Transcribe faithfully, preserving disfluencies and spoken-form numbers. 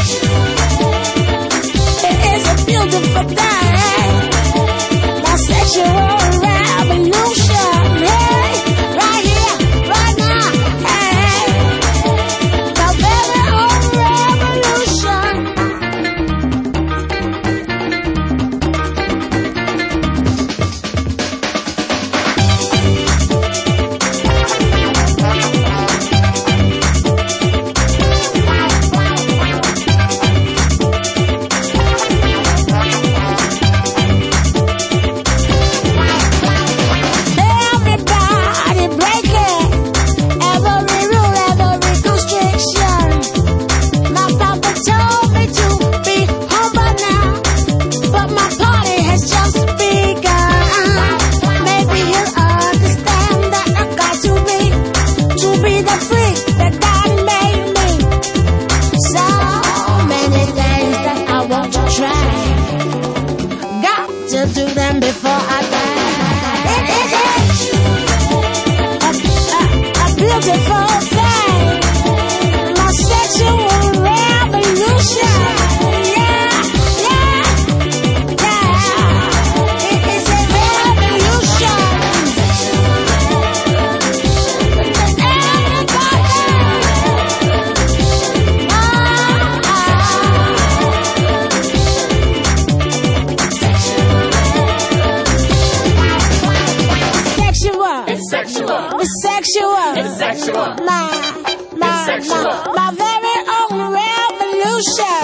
It is a beautiful thing. My sexual revolution. Hey, right here, right now. Hey, my very own revolution. Everybody breaking every rule, every constriction. My papa told me to be humble now, but my party has just begun. Maybe he'll understand that I got to be, to be the freak that God made me. So many things that I want to try, got to do them before I die. It is a, a, a beautiful thing, my sexual revolution. Yeah, yeah, yeah. It is a revolution. Sexual. It's sexual. It's sexual. It's sexual. My, my, It's sexual. my, my very own revolution.